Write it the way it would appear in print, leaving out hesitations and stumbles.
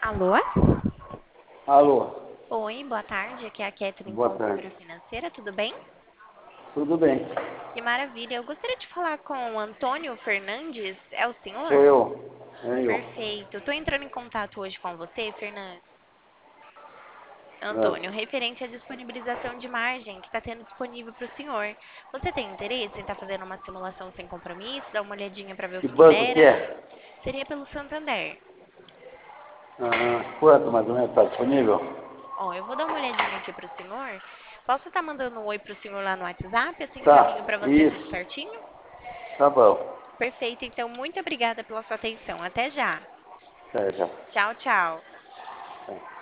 Alô? Alô, Oi, boa tarde. Aqui é a Catherine, boa tarde. consultora financeira, tudo bem? Tudo bem? Que maravilha. Eu gostaria de falar com o Antônio Fernandes. É o Sou senhor? eu. É eu. Perfeito. Estou entrando em contato hoje com você, Fernandes. É. Antônio, referente à disponibilização de margem que está tendo disponível para o senhor. Você tem interesse em estar fazendo uma simulação sem compromisso? Dar uma olhadinha para ver o Que que que banco que dera? é? Seria pelo Santander. Quanto mais ou menos está disponível? Ó, eu vou dar uma olhadinha aqui para o senhor. Posso estar mandando um oi para o senhor lá no WhatsApp? Assim encaminho Tá, para você tudo isso. certinho? Tá bom. Perfeito, então muito obrigada pela sua atenção. Até já. Tá, já. Tchau, tchau. Tá.